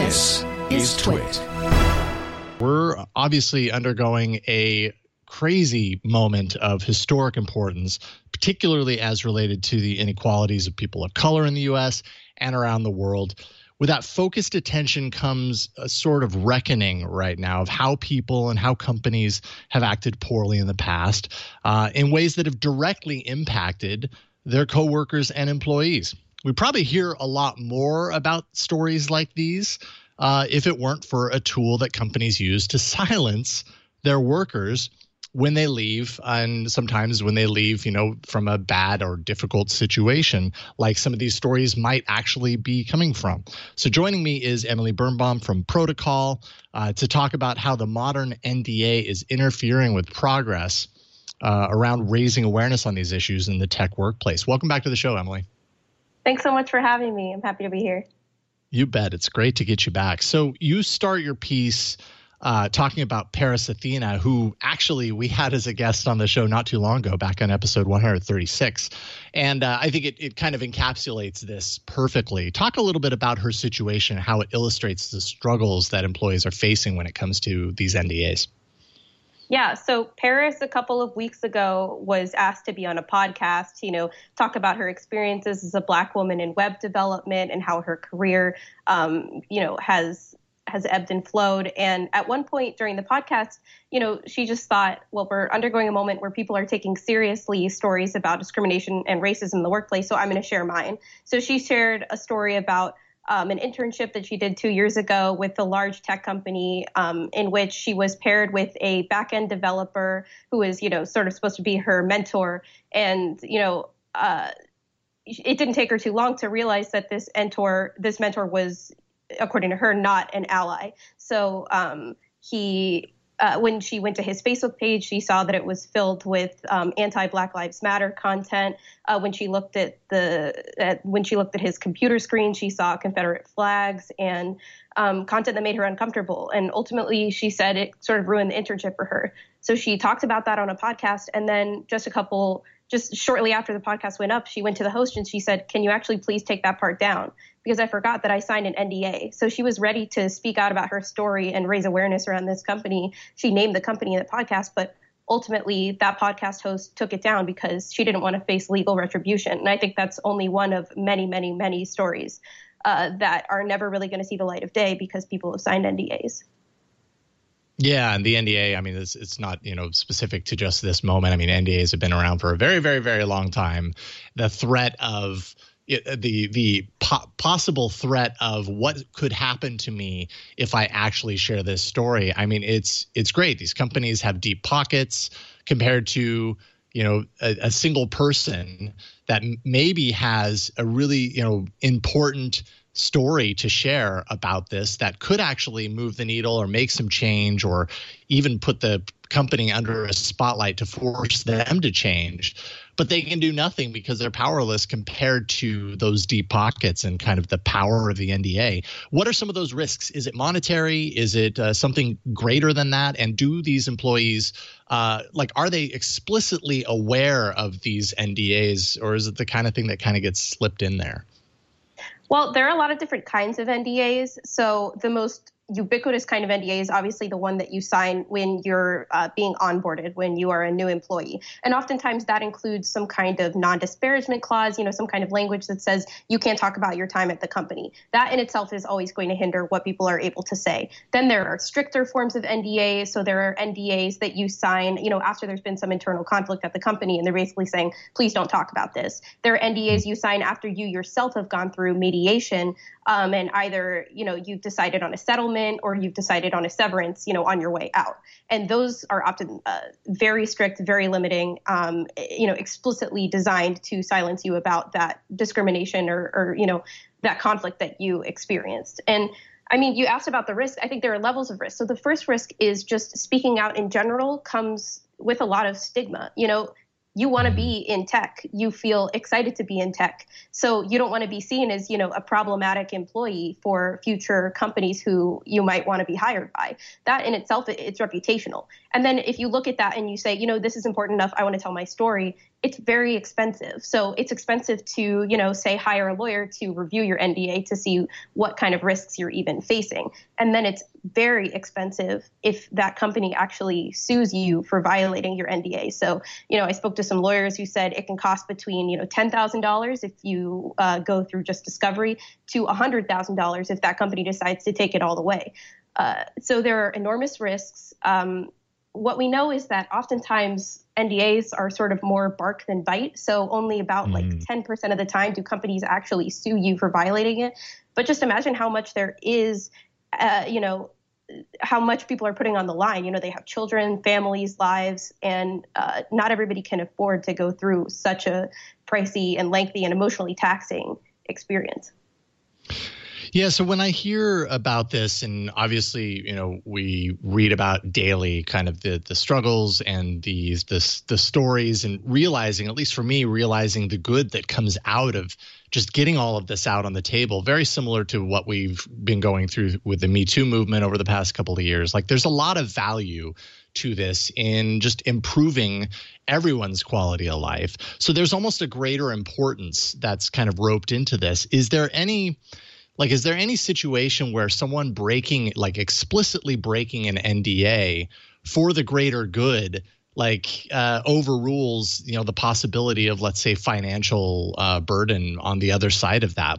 This is Twit. We're obviously undergoing a crazy moment of historic importance, particularly as related to the inequalities of people of color in the U.S. and around the world. With that focused attention comes a sort of reckoning right now of how people and how companies have acted poorly in the past in ways that have directly impacted their coworkers and employees. We probably hear a lot more about stories like these if it weren't for a tool that companies use to silence their workers when they leave, and sometimes when they leave, from a bad or difficult situation, like some of these stories might actually be coming from. So joining me is Emily Birnbaum from Protocol to talk about how the modern NDA is interfering with progress around raising awareness on these issues in the tech workplace. Welcome back to the show, Emily. Thanks so much for having me. I'm happy to be here. You bet. It's great to get you back. So you start your piece talking about Paris Athena, who actually we had as a guest on the show not too long ago, back on episode 136. And I think it kind of encapsulates this perfectly. Talk a little bit about her situation, how it illustrates the struggles that employees are facing when it comes to these NDAs. Yeah, so Paris a couple of weeks ago was asked to be on a podcast, talk about her experiences as a Black woman in web development and how her career, has ebbed and flowed. And at one point during the podcast, she just thought, well, we're undergoing a moment where people are taking seriously stories about discrimination and racism in the workplace, so I'm going to share mine. So she shared a story about an internship that she did 2 years ago with a large tech company in which she was paired with a back-end developer who is, sort of supposed to be her mentor. And, it didn't take her too long to realize that this mentor was, according to her, not an ally. So when she went to his Facebook page, she saw that it was filled with anti-Black Lives Matter content. When she looked at his computer screen, she saw Confederate flags and content that made her uncomfortable. And ultimately, she said it sort of ruined the internship for her. So she talked about that on a podcast, and then just shortly after the podcast went up, she went to the host and she said, "Can you actually please take that part down? Because I forgot that I signed an NDA." So she was ready to speak out about her story and raise awareness around this company. She named the company in the podcast, but ultimately that podcast host took it down because she didn't want to face legal retribution. And I think that's only one of many, many, many stories that are never really going to see the light of day because people have signed NDAs. Yeah, and the NDA, I mean, it's not, specific to just this moment. I mean, NDAs have been around for a very, very, very long time. The threat of the possible threat of what could happen to me if I actually share this story. I mean, it's great. These companies have deep pockets compared to, a single person that maybe has a really, important story to share about this that could actually move the needle or make some change or even put the company under a spotlight to force them to change. But they can do nothing because they're powerless compared to those deep pockets and kind of the power of the NDA. What are some of those risks? Is it monetary? Is it something greater than that? And do these employees, are they explicitly aware of these NDAs, or is it the kind of thing that kind of gets slipped in there? Well, there are a lot of different kinds of NDAs. So the most ubiquitous kind of NDA is obviously the one that you sign when you're being onboarded, when you are a new employee. And oftentimes that includes some kind of non-disparagement clause, some kind of language that says you can't talk about your time at the company. That in itself is always going to hinder what people are able to say. Then there are stricter forms of NDAs. So there are NDAs that you sign, after there's been some internal conflict at the company, and they're basically saying, please don't talk about this. There are NDAs you sign after you yourself have gone through mediation, and either, you've decided on a settlement or you've decided on a severance, on your way out. And those are often very strict, very limiting, explicitly designed to silence you about that discrimination or that conflict that you experienced. And I mean, you asked about the risk. I think there are levels of risk. So the first risk is just speaking out in general comes with a lot of stigma. You want to be in tech. You feel excited to be in tech. So you don't want to be seen as, a problematic employee for future companies who you might want to be hired by. That in itself, it's reputational. And then if you look at that and you say, this is important enough, I want to tell my story, it's very expensive. So it's expensive to, say, hire a lawyer to review your NDA to see what kind of risks you're even facing. And then it's very expensive if that company actually sues you for violating your NDA. So, I spoke to some lawyers who said it can cost between, $10,000 if you go through just discovery to $100,000 if that company decides to take it all the way. So there are enormous risks. What we know is that oftentimes NDAs are sort of more bark than bite. So only about like 10% of the time do companies actually sue you for violating it. But just imagine how much there is, how much people are putting on the line. They have children, families, lives, and not everybody can afford to go through such a pricey and lengthy and emotionally taxing experience. Yeah. So when I hear about this, and obviously, we read about daily kind of the struggles and the stories, and realizing, at least for me, realizing the good that comes out of just getting all of this out on the table, very similar to what we've been going through with the Me Too movement over the past couple of years. Like, there's a lot of value to this in just improving everyone's quality of life. So there's almost a greater importance that's kind of roped into this. Is there any situation where someone explicitly breaking an NDA for the greater good, overrules, the possibility of, let's say, financial burden on the other side of that?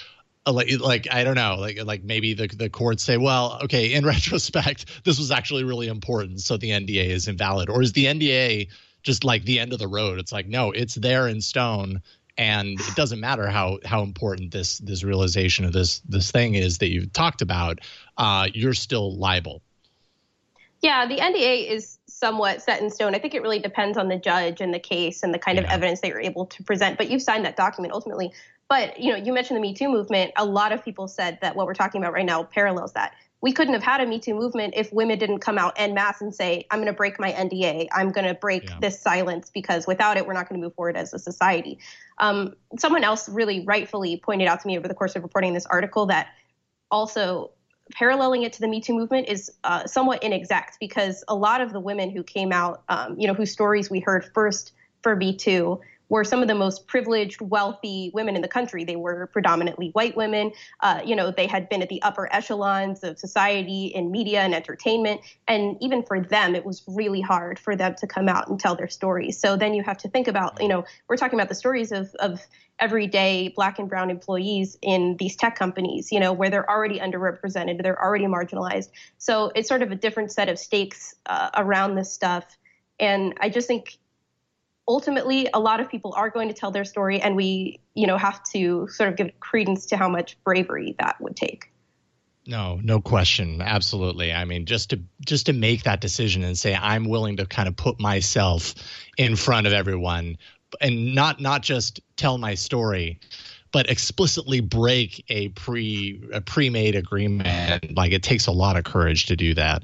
I don't know, maybe the courts say, well, okay, in retrospect, this was actually really important, so the NDA is invalid. Or is the NDA just like the end of the road? It's like, no, it's there in stone. And it doesn't matter how important this realization of this thing is that you've talked about, you're still liable. Yeah, the NDA is somewhat set in stone. I think it really depends on the judge and the case and the kind of evidence that you're able to present. But you've signed that document ultimately. But, you mentioned the Me Too movement. A lot of people said that what we're talking about right now parallels that. We couldn't have had a Me Too movement if women didn't come out en masse and say, I'm going to break my NDA. I'm going to break this silence, because without it, we're not going to move forward as a society. Someone else really rightfully pointed out to me over the course of reporting this article that also paralleling it to the Me Too movement is somewhat inexact, because a lot of the women who came out, whose stories we heard first for Me Too, were some of the most privileged, wealthy women in the country. They were predominantly white women. They had been at the upper echelons of society in media and entertainment. And even for them, it was really hard for them to come out and tell their stories. So then you have to think about, we're talking about the stories of everyday Black and brown employees in these tech companies, where they're already underrepresented, they're already marginalized. So it's sort of a different set of stakes around this stuff. And I just think, ultimately, a lot of people are going to tell their story, and we, have to sort of give credence to how much bravery that would take. No question. Absolutely. I mean, just to make that decision and say, I'm willing to kind of put myself in front of everyone and not just tell my story, but explicitly break a pre-made agreement. Like, it takes a lot of courage to do that.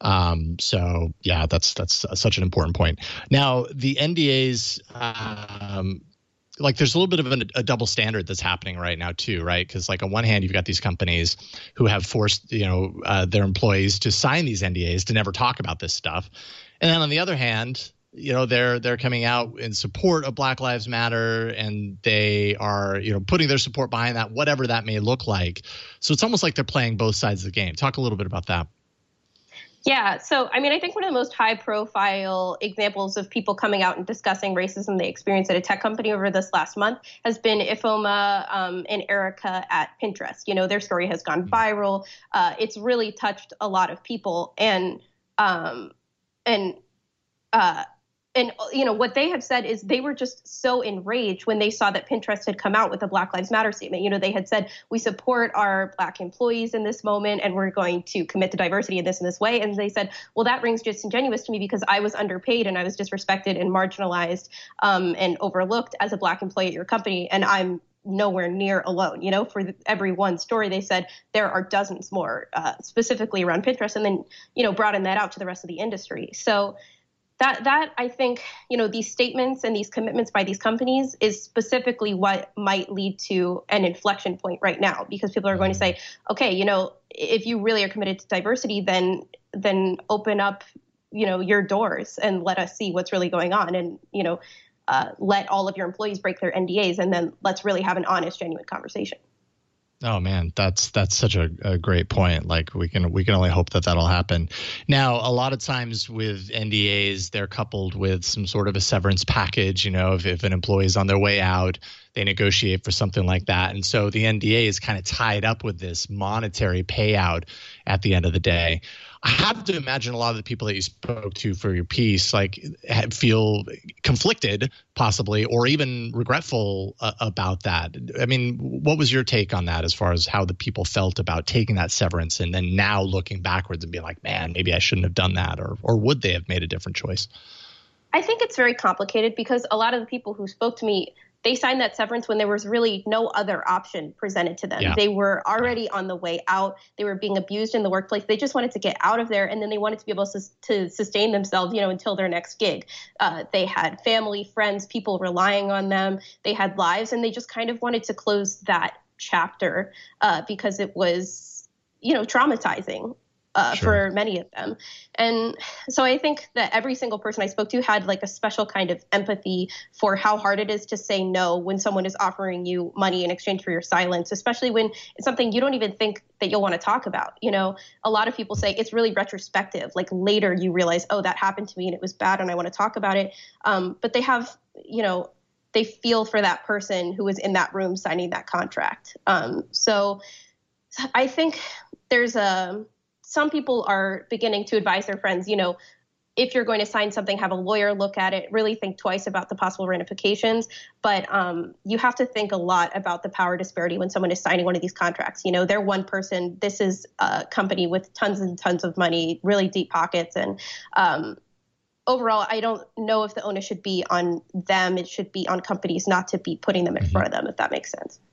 So yeah, that's such an important point. Now, the NDAs, there's a little bit of a double standard that's happening right now too, right? Because on one hand, you've got these companies who have forced, their employees to sign these NDAs to never talk about this stuff. And then on the other hand, they're coming out in support of Black Lives Matter, and they are, putting their support behind that, whatever that may look like. So it's almost like they're playing both sides of the game. Talk a little bit about that. Yeah. So, I think one of the most high profile examples of people coming out and discussing racism they experienced at a tech company over this last month has been Ifeoma and Erica at Pinterest. Their story has gone viral. It's really touched a lot of people. And what they have said is they were just so enraged when they saw that Pinterest had come out with a Black Lives Matter statement. They had said, we support our Black employees in this moment, and we're going to commit to diversity in this way. And they said, well, that rings disingenuous to me because I was underpaid and I was disrespected and marginalized and overlooked as a Black employee at your company. And I'm nowhere near alone. For every one story, they said there are dozens more specifically around Pinterest, and then, broaden that out to the rest of the industry. So that I think, these statements and these commitments by these companies is specifically what might lead to an inflection point right now, because people are going to say, okay, if you really are committed to diversity, then open up, your doors and let us see what's really going on. And, let all of your employees break their NDAs, and then let's really have an honest, genuine conversation. Oh man, that's such a great point. Like we can only hope that that'll happen. Now, a lot of times with NDAs, they're coupled with some sort of a severance package. You know, if an employee is on their way out, they negotiate for something like that. And so the NDA is kind of tied up with this monetary payout at the end of the day. I have to imagine a lot of the people that you spoke to for your piece like feel conflicted, possibly, or even regretful about that. I mean, what was your take on that as far as how the people felt about taking that severance and then now looking backwards and being like, man, maybe I shouldn't have done that, or would they have made a different choice? I think it's very complicated because a lot of the people who spoke to me, they signed that severance when there was really no other option presented to them. Yeah. They were already on the way out. They were being abused in the workplace. They just wanted to get out of there, and then they wanted to be able to sustain themselves, until their next gig. They had family, friends, people relying on them. They had lives, and they just kind of wanted to close that chapter because it was, traumatizing. For many of them. And so I think that every single person I spoke to had like a special kind of empathy for how hard it is to say no when someone is offering you money in exchange for your silence, especially when it's something you don't even think that you'll want to talk about. A lot of people say it's really retrospective. Like later you realize, oh, that happened to me and it was bad and I want to talk about it. But they have, they feel for that person who was in that room signing that contract. So I think there's some people are beginning to advise their friends, if you're going to sign something, have a lawyer look at it, really think twice about the possible ramifications. But you have to think a lot about the power disparity when someone is signing one of these contracts. They're one person. This is a company with tons and tons of money, really deep pockets. And overall, I don't know if the onus should be on them. It should be on companies not to be putting them in front of them, if that makes sense.